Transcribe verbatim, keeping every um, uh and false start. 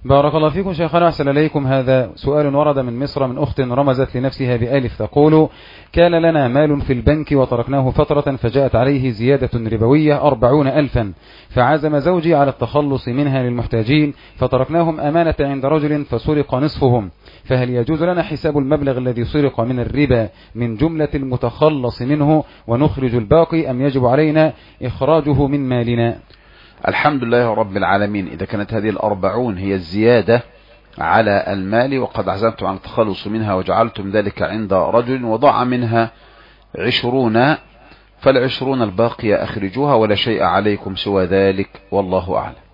بارك الله فيكم شيخنا، أحسن إليكم. هذا سؤال ورد من مصر من أخت رمزت لنفسها بألف تقول: كان لنا مال في البنك وتركناه فترة فجاءت عليه زيادة ربوية أربعون ألفا، فعزم زوجي على التخلص منها للمحتاجين، فتركناهم أمانة عند رجل فسرق نصفهم، فهل يجوز لنا حساب المبلغ الذي سرق من الربا من جملة المتخلص منه ونخرج الباقي، أم يجب علينا إخراجه من مالنا؟ الحمد لله رب العالمين. إذا كانت هذه الأربعون هي الزيادة على المال وقد عزمتم عن التخلص منها وجعلتم ذلك عند رجل وضع منها عشرون، فالعشرون الباقية أخرجوها ولا شيء عليكم سوى ذلك، والله أعلم.